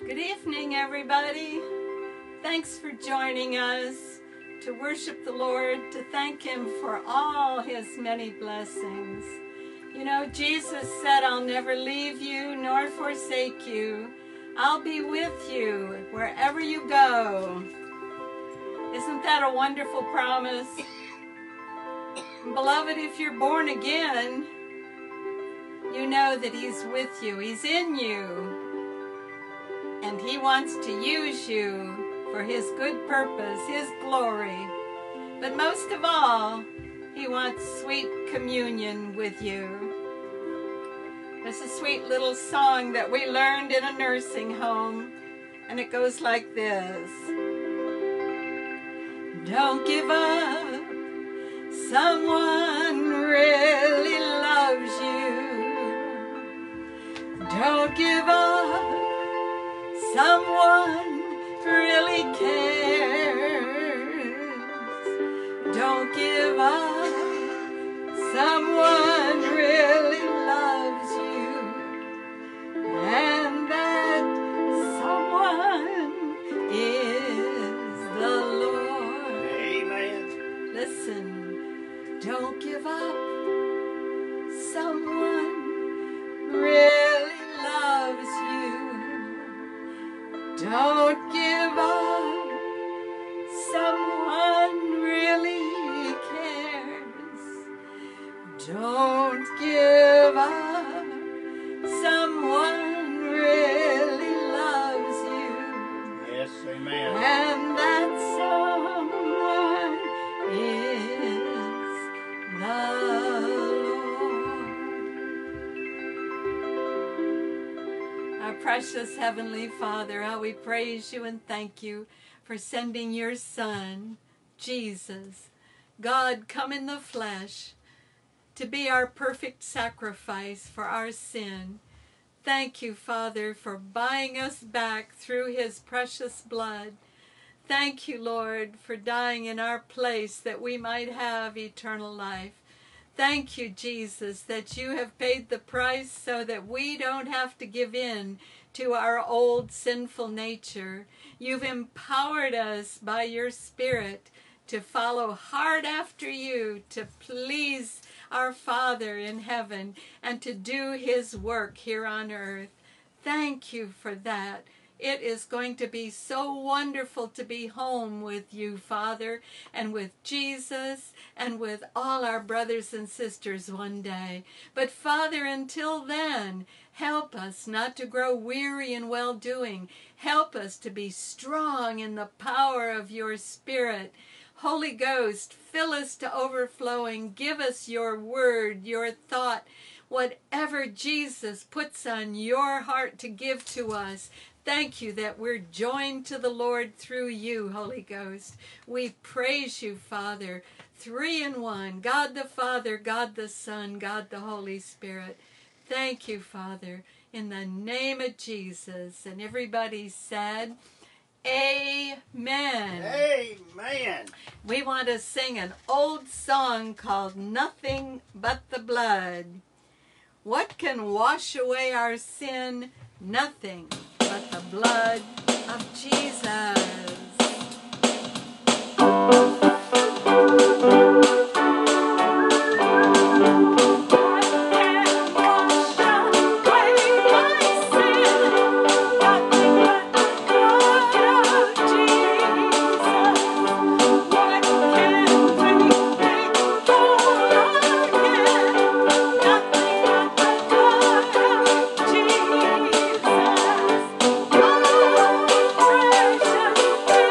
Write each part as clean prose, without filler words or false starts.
Good evening, everybody. Thanks for joining us to worship the Lord, to thank Him for all His many blessings. You know, Jesus said, I'll never leave you nor forsake you. I'll be with you wherever you go. Isn't that a wonderful promise? Beloved, if you're born again, you know that He's with you. He's in you. And He wants to use you for His good purpose, His glory. But most of all, He wants sweet communion with you. There's a sweet little song that we learned in a nursing home, and it goes like this. Don't give up. Someone really loves you. Don't give up. Someone really cares. Don't give up. Someone really loves you. And that someone is the Lord. Amen. Listen, don't give up. Someone really loves you. Don't give up. Someone really cares. Don't give up. Someone really loves you. Yes, amen. And that someone is the Lord. Our precious Heavenly Father, how we praise you and thank you for sending your Son, Jesus, God come in the flesh, to be our perfect sacrifice for our sin. Thank you, Father, for buying us back through His precious blood. Thank you, Lord, for dying in our place that we might have eternal life. Thank you, Jesus, that you have paid the price so that we don't have to give in to our old sinful nature. You've empowered us by your Spirit to follow hard after you, to please our Father in heaven, and to do His work here on earth. Thank you for that. It is going to be so wonderful to be home with you, Father, and with Jesus, and with all our brothers and sisters one day. But Father, until then, help us not to grow weary in well-doing. Help us to be strong in the power of your Spirit. Holy Ghost, fill us to overflowing. Give us your word, your thought, whatever Jesus puts on your heart to give to us. Thank you that we're joined to the Lord through you, Holy Ghost. We praise you, Father, 3 in 1, God the Father, God the Son, God the Holy Spirit. Thank you, Father, in the name of Jesus. And everybody said, Amen. Amen. We want to sing an old song called Nothing But the Blood. What can wash away our sin? Nothing but the blood of Jesus. Jesus, oh, precious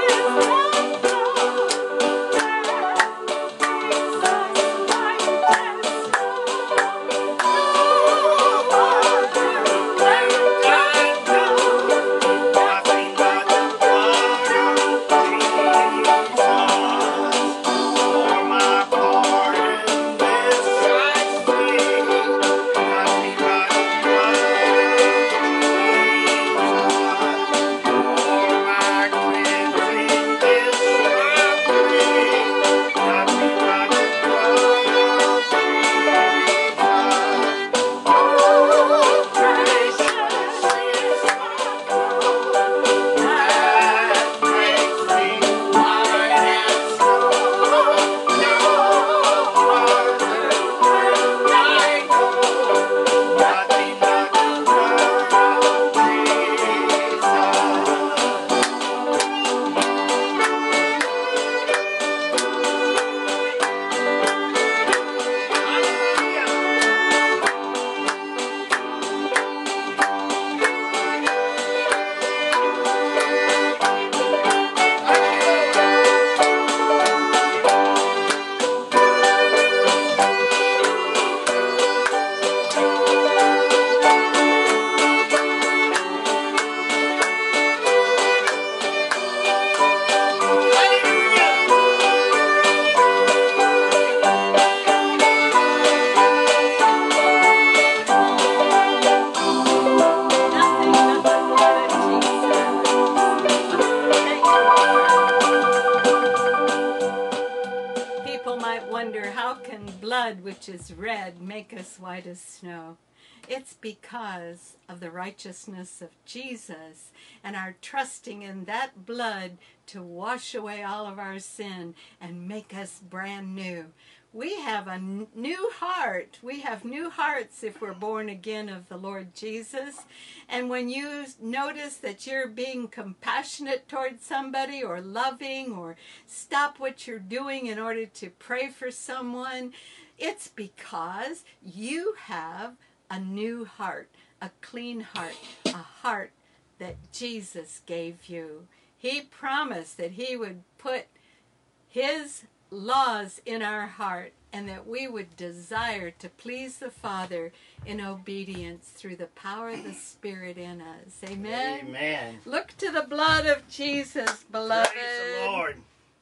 blood which is red make us white as snow. It's because of the righteousness of Jesus and our trusting in that blood to wash away all of our sin and make us brand new. We have a new heart. We have new hearts if we're born again of the Lord Jesus. And when you notice that you're being compassionate towards somebody or loving or stop what you're doing in order to pray for someone, it's because you have a new heart, a clean heart, a heart that Jesus gave you. He promised that He would put His laws in our heart and that we would desire to please the Father in obedience through the power of the Spirit in us. Amen? Amen. Look to the blood of Jesus, beloved. Praise the Lord.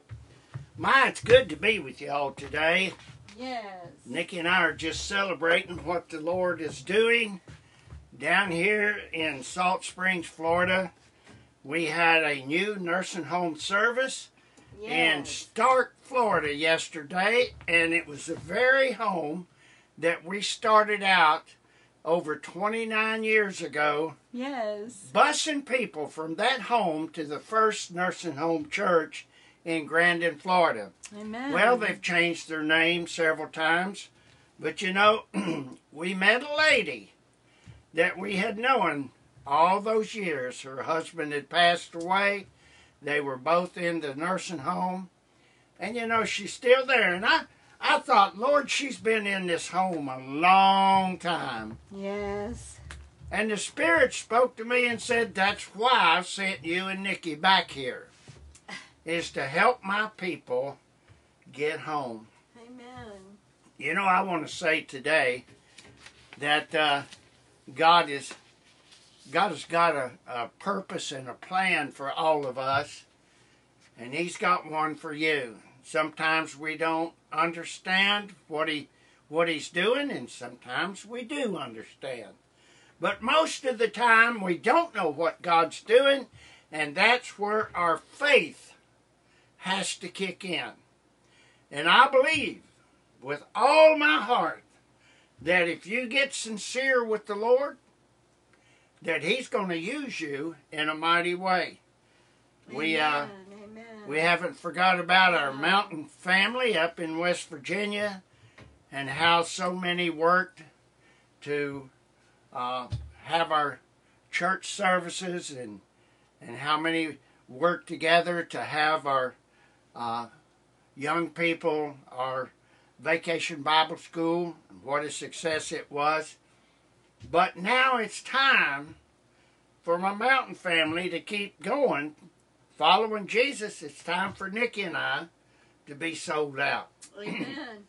My, it's good to be with you all today. Yes. Nikki and I are just celebrating what the Lord is doing. Down here in Salt Springs, Florida, we had a new nursing home service in Stark, Florida yesterday, and it was the very home that we started out over 29 years ago. Yes. Busing people from that home to the first nursing home church in Grandin, Florida. Amen. Well, they've changed their name several times, but you know, we met a lady that we had known all those years. Her husband had passed away. They were both in the nursing home, and you know, she's still there. And I thought, Lord, she's been in this home a long time. Yes. And the Spirit spoke to me and said, that's why I sent you and Nikki back here, is to help my people get home. Amen. You know, I want to say today that God has got a purpose and a plan for all of us, and He's got one for you. Sometimes we don't understand what He's doing, and sometimes we do understand. But most of the time, we don't know what God's doing, and that's where our faith has to kick in. And I believe with all my heart that if you get sincere with the Lord, that He's going to use you in a mighty way. Amen. We haven't forgot about our mountain family up in West Virginia and how so many worked to have our church services and how many worked together to have our young people, our Vacation Bible School, and what a success it was. But now it's time for my mountain family to keep going, following Jesus. It's time for Nikki and I to be sold out. Amen.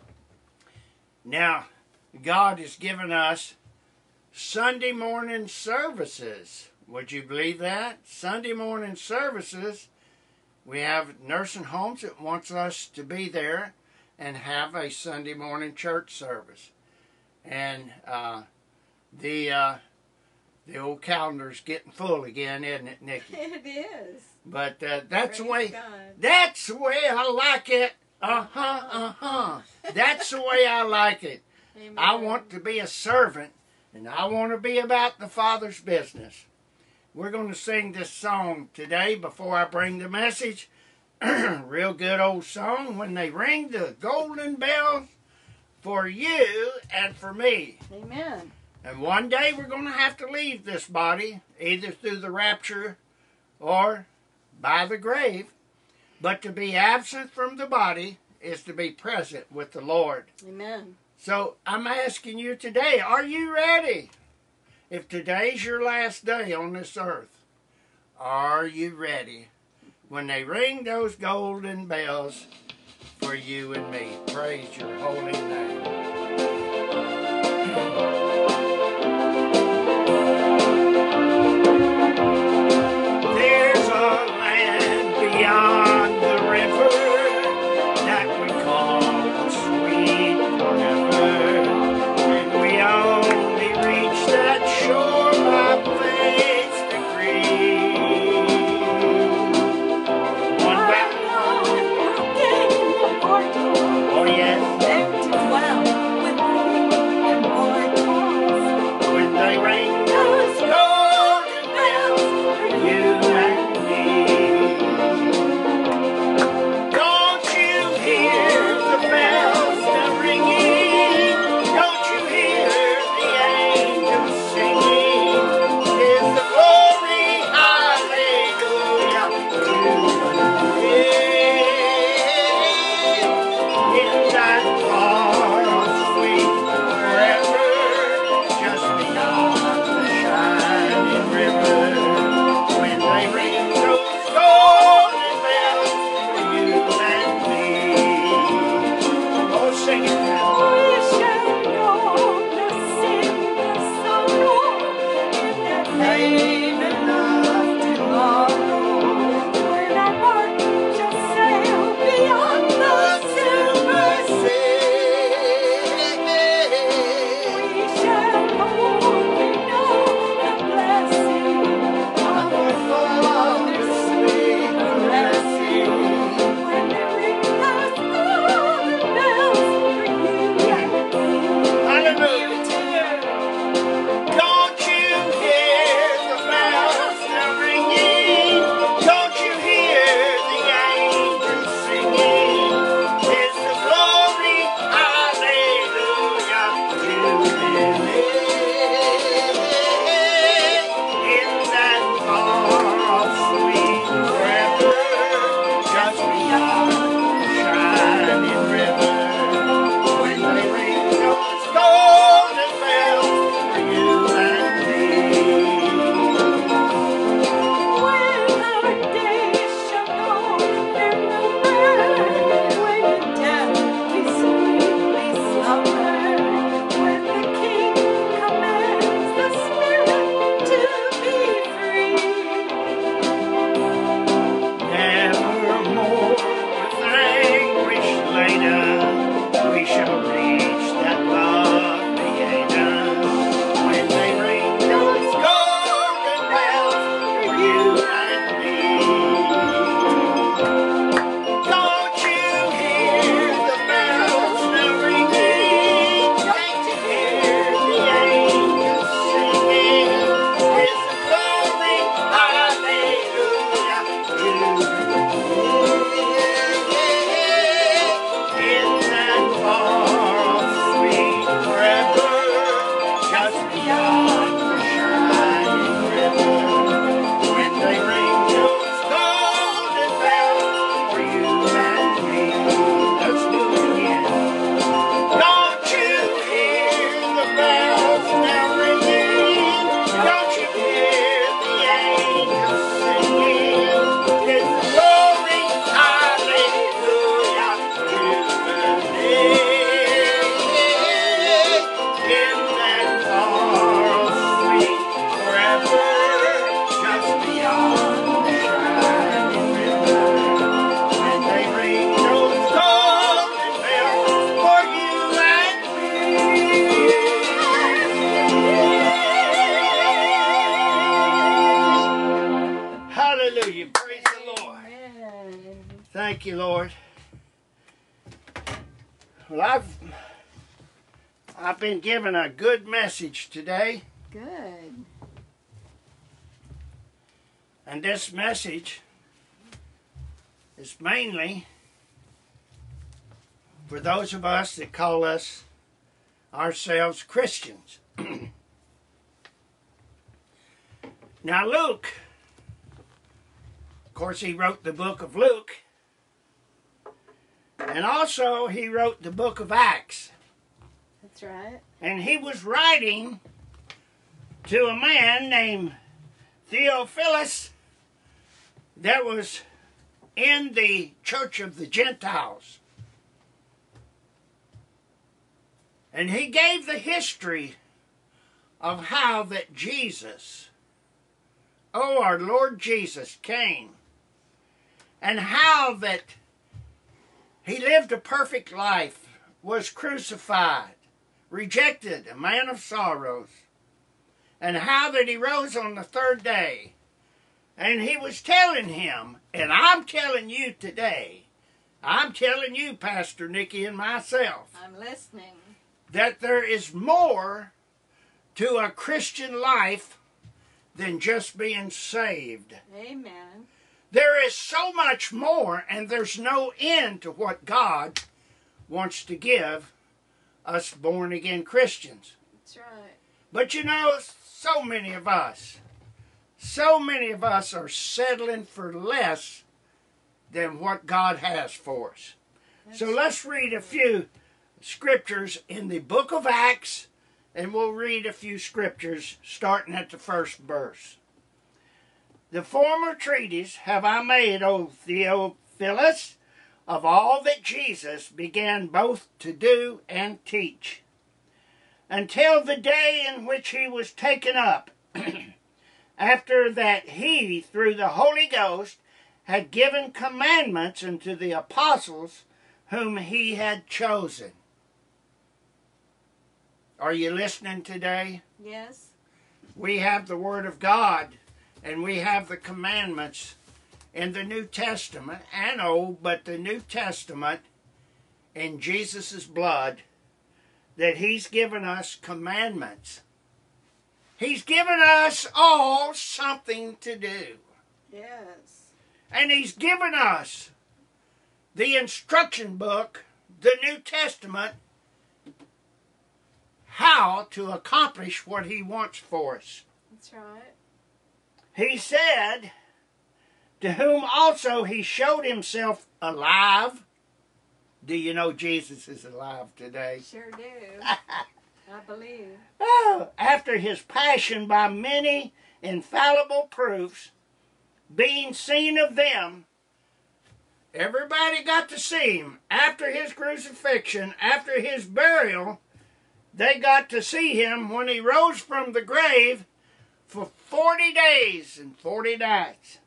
Now, God has given us Sunday morning services. Would you believe that? Sunday morning services. We have nursing homes that wants us to be there and have a Sunday morning church service. And the old calendar's getting full again, isn't it, Nikki? It is. But that's the Praise way. God. That's the way I like it. That's the way I like it. Amen. I want to be a servant, and I want to be about the Father's business. We're going to sing this song today before I bring the message. Real good old song. When they ring the golden bells for you and for me. Amen. And one day we're going to have to leave this body, either through the rapture or by the grave. But to be absent from the body is to be present with the Lord. Amen. So I'm asking you today, are you ready? If today's your last day on this earth, are you ready? When they ring those golden bells for you and me. Praise your holy name. There's a land beyond the river that we call the sweet forever, and we only reach that shore by faith's decree. One by one. Oh yes. There to dwell. brave enough tomorrow, when our bark shall sail beyond the silver sea. We shall only know the blessing of our Father's sweet caressing, when they ring us all the bells for you and me. Hallelujah. Don't you hear the bells now ringing? Don't you hear the angels singing? It's the glory, hallelujah, jubilee. In that far sweet river, just beyond the shining river, when they ring those golden bells for you and me. When our days shall know their number, when in death we sweetly slumber, when the King commands the Spirit to be free. Nevermore with anguish laden, we shall reach that lovely Eden, when they ring those golden bells for you and me. Don't you hear the bells now ringing? Don't you hear the angels singing? It's the glory, hallelujah, in that far sweet river, just beyond the shining river, when they ring those golden bells for you and me. Let's do it again. Don't you hear the bells now ringing? Don't you hear the angels singing? It's the glory, hallelujah, jubilee. In that far sweet river, just beyond the shining river, when they ring those golden bells for you and me. Hallelujah. Praise the Lord. Amen. Thank you, Lord. Well, I've been given a good message today, Good. and this message is mainly for those of us that call ourselves Christians. Now, Luke, of course, he wrote the book of Luke, and also he wrote the book of Acts. That's right. And he was writing to a man named Theophilus that was in the church of the Gentiles. And he gave the history of how that Jesus, our Lord Jesus, came, and how that he lived a perfect life, was crucified, rejected, a man of sorrows, and how that he rose on the third day. And he was telling him, and I'm telling you today, I'm telling you, Pastor Nikki and myself, I'm listening. that there is more to a Christian life than just being saved. Amen. There is so much more, and there's no end to what God wants to give us born-again Christians. That's right. But you know, so many of us are settling for less than what God has for us. So let's read a few scriptures in the book of Acts, and we'll read a few scriptures starting at the first verse. The former treatise have I made, O Theophilus, of all that Jesus began both to do and teach, until the day in which he was taken up, after that he, through the Holy Ghost, had given commandments unto the apostles whom he had chosen. Are you listening today? Yes. We have the Word of God, and we have the commandments in the New Testament and Old, but the New Testament in Jesus' blood, that he's given us commandments. He's given us all something to do. Yes. And he's given us the instruction book, the New Testament, how to accomplish what he wants for us. That's right. He said, to whom also he showed himself alive. Do you know Jesus is alive today? Sure do. I believe. Oh, after his passion by many infallible proofs, being seen of them, everybody got to see him. After his crucifixion, after his burial, they got to see him when he rose from the grave for 40 days and 40 nights.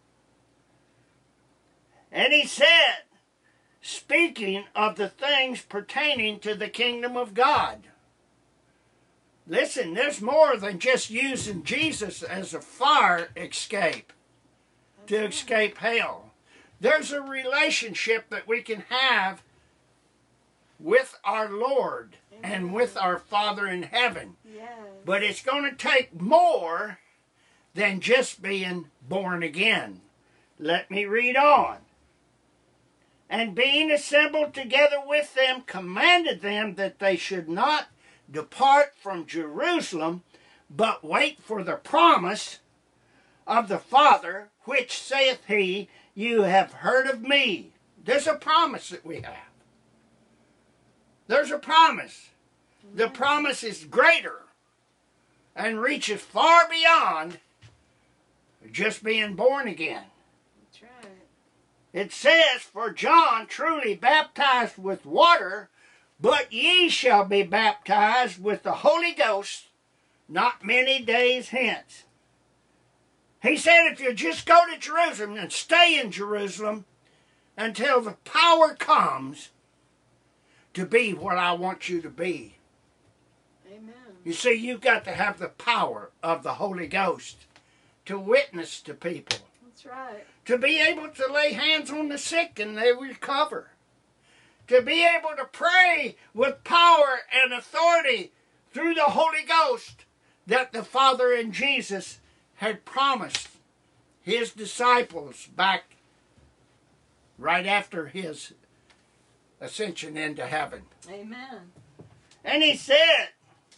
And he said, speaking of the things pertaining to the kingdom of God. Listen, there's more than just using Jesus as a fire escape to escape hell. There's a relationship that we can have with our Lord and with our Father in heaven. Yes. But it's going to take more than just being born again. Let me read on. And being assembled together with them, commanded them that they should not depart from Jerusalem, but wait for the promise of the Father, which saith he, you have heard of me. There's a promise that we have. There's a promise. The promise is greater and reaches far beyond just being born again. That's right. It says, for John truly baptized with water, but ye shall be baptized with the Holy Ghost not many days hence. He said if you just go to Jerusalem and stay in Jerusalem until the power comes to be what I want you to be. Amen. You see, you've got to have the power of the Holy Ghost to witness to people. That's right. To be able to lay hands on the sick and they recover. To be able to pray with power and authority through the Holy Ghost that the Father and Jesus had promised his disciples back right after his ascension into heaven. Amen. And he said,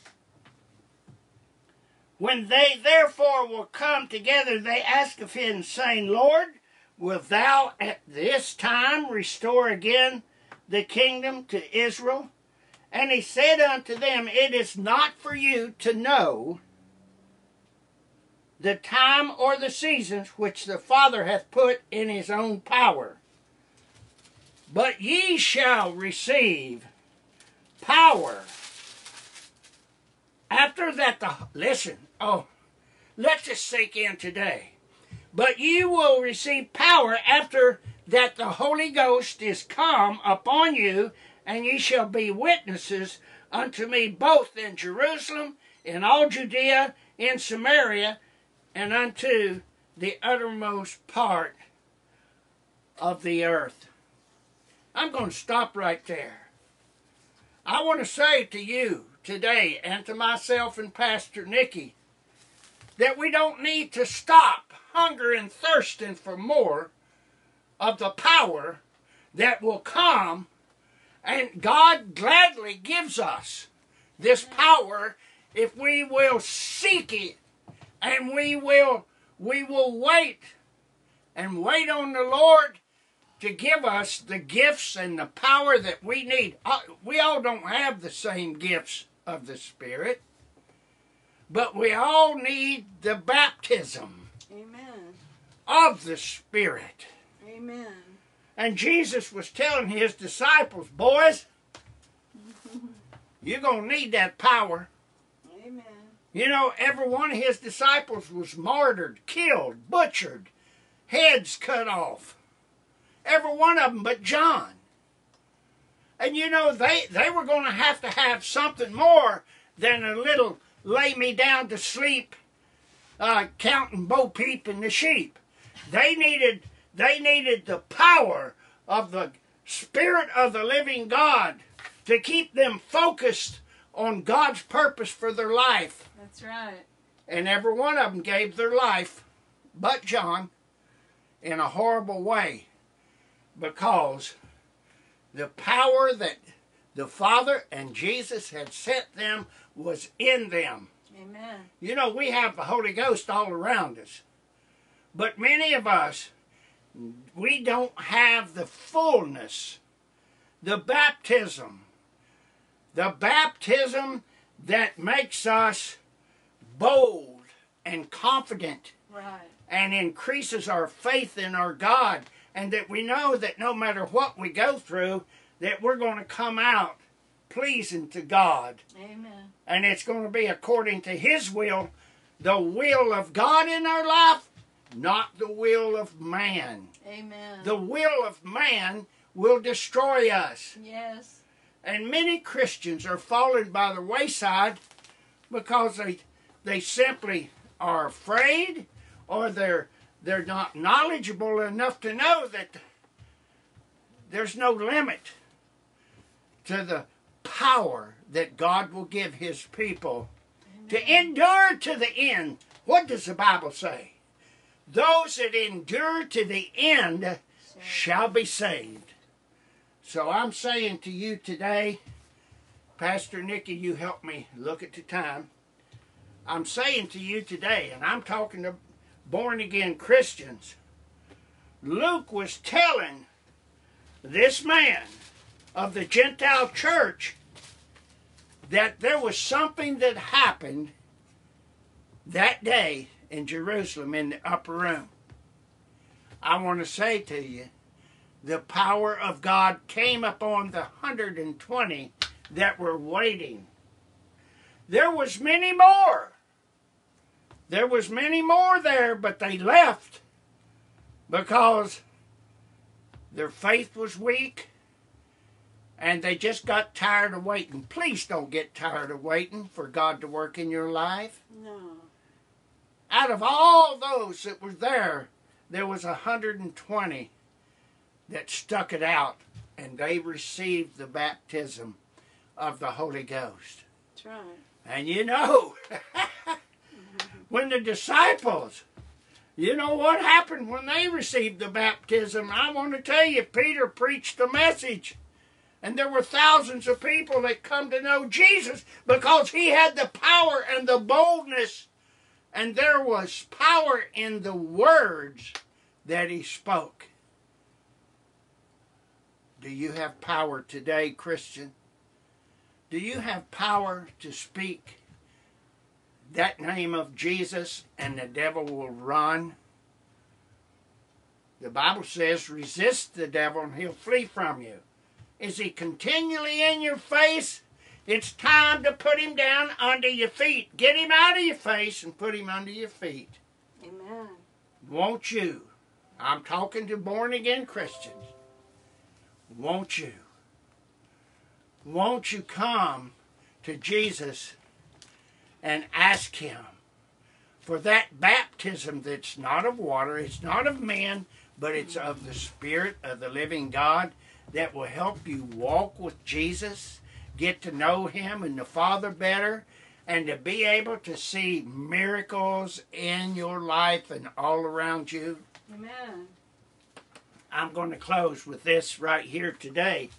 when they therefore will come together, they asked of him, saying, Lord, wilt thou at this time restore again the kingdom to Israel? And he said unto them, it is not for you to know the time or the seasons which the Father hath put in his own power. But ye shall receive power after that let this sink in today. But ye will receive power after that the Holy Ghost is come upon you, and ye shall be witnesses unto me both in Jerusalem, in all Judea, in Samaria, and unto the uttermost part of the earth. I'm going to stop right there. I want to say to you today, and to myself and Pastor Nikki, that we don't need to stop hunger and thirsting for more of the power that will come, and God gladly gives us this power if we will seek it, and we will wait and wait on the Lord to give us the gifts and the power that we need. We all don't have the same gifts of the Spirit, but we all need the baptism Amen. of the Spirit. Amen. And Jesus was telling his disciples, boys, you're going to need that power. Amen. You know, every one of his disciples was martyred, killed, butchered, heads cut off. Every one of them but John. And you know, they were going to have something more than a little lay me down to sleep counting Bo Peep and the sheep. They needed the power of the Spirit of the living God to keep them focused on God's purpose for their life. That's right. And every one of them gave their life, but John, in a horrible way, because the power that the Father and Jesus had sent them was in them. Amen. You know, we have the Holy Ghost all around us. But many of us, we don't have the fullness, the baptism that makes us bold and confident. Right. And increases our faith in our God, and that we know that no matter what we go through, that we're going to come out pleasing to God. Amen. And it's going to be according to His will, the will of God in our life, not the will of man. Amen. The will of man will destroy us. Yes. And many Christians are falling by the wayside because they simply are afraid, or they're not knowledgeable enough to know that there's no limit to the power that God will give His people. Amen. To endure to the end. What does the Bible say? Those that endure to the end shall be saved. So I'm saying to you today, Pastor Nikki, you help me look at the time. I'm saying to you today, and I'm talking to born-again Christians, Luke was telling this man of the Gentile church that there was something that happened that day in Jerusalem in the upper room. I want to say to you, the power of God came upon the 120 that were waiting. There was many more. There was many more there, but they left because their faith was weak and they just got tired of waiting. Please don't get tired of waiting for God to work in your life. No. Out of all those that were there was 120 that stuck it out, and they received the baptism of the Holy Ghost. That's right. And you know, when the disciples, you know what happened when they received the baptism? I want to tell you, Peter preached the message. And there were thousands of people that come to know Jesus because he had the power and the boldness. And there was power in the words that he spoke. Do you have power today, Christian? Do you have power to speak that name of Jesus and the devil will run? The Bible says, resist the devil and he'll flee from you. Is he continually in your face? It's time to put him down under your feet. Get him out of your face and put him under your feet. Amen. Won't you? I'm talking to born-again Christians. Won't you? Won't you come to Jesus and ask him for that baptism that's not of water, it's not of men, but it's of the Spirit of the living God that will help you walk with Jesus, get to know him and the Father better, and to be able to see miracles in your life and all around you. Amen. I'm going to close with this right here today.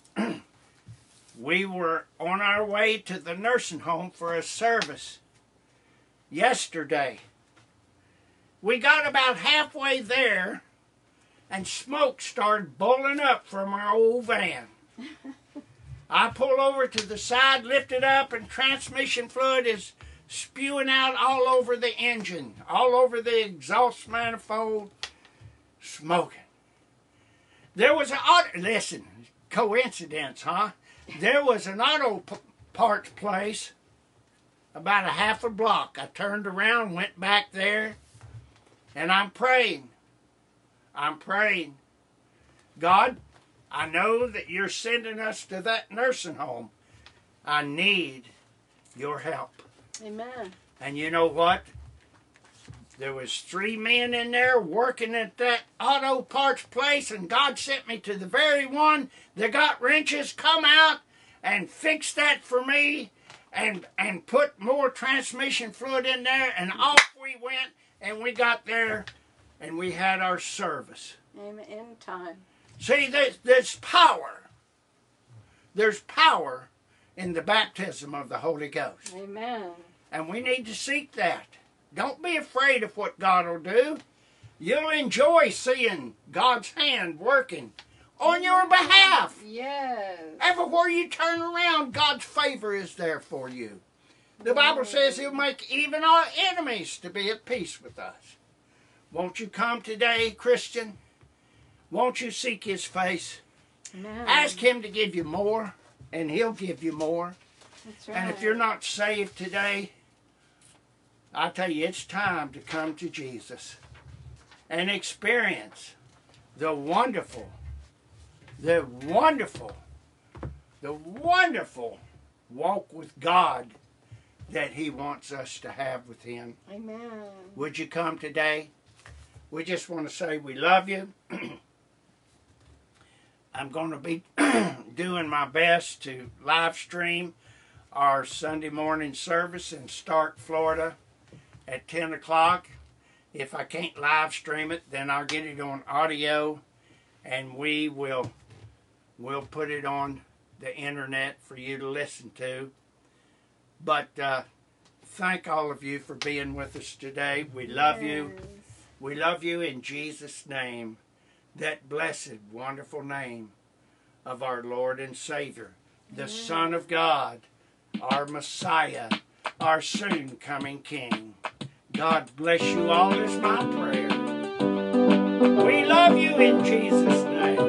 We were on our way to the nursing home for a service yesterday. We got about halfway there, and smoke started boiling up from our old van. I pull over to the side, lift it up, and transmission fluid is spewing out all over the engine, all over the exhaust manifold, smoking. There was listen, coincidence, huh? There was an auto parts place about a half a block. I turned around, went back there, and I'm praying. I'm praying. God, I know that you're sending us to that nursing home. I need your help. Amen. And you know what? There was 3 men in there working at that auto parts place, and God sent me to the very one that got wrenches, come out and fix that for me and put more transmission fluid in there, and off we went, and we got there and we had our service. Amen. In time. See, there's power. There's power in the baptism of the Holy Ghost. Amen. And we need to seek that. Don't be afraid of what God will do. You'll enjoy seeing God's hand working on your behalf. Yes. Everywhere you turn around, God's favor is there for you. The Bible says He'll make even our enemies to be at peace with us. Won't you come today, Christian? Won't you seek His face? Amen. Ask Him to give you more, and He'll give you more. That's right. And if you're not saved today, I tell you, it's time to come to Jesus and experience the wonderful walk with God that He wants us to have with Him. Amen. Would you come today? We just want to say we love you. I'm going to be doing my best to live stream our Sunday morning service in Stark, Florida at 10 o'clock. If I can't live stream it, then I'll get it on audio, and we'll put it on the internet for you to listen to. But thank all of you for being with us today. We love you. We love you in Jesus' name, that blessed, wonderful name of our Lord and Savior, the Son of God, our Messiah, our soon-coming King. God bless you all is my prayer. We love you in Jesus' name.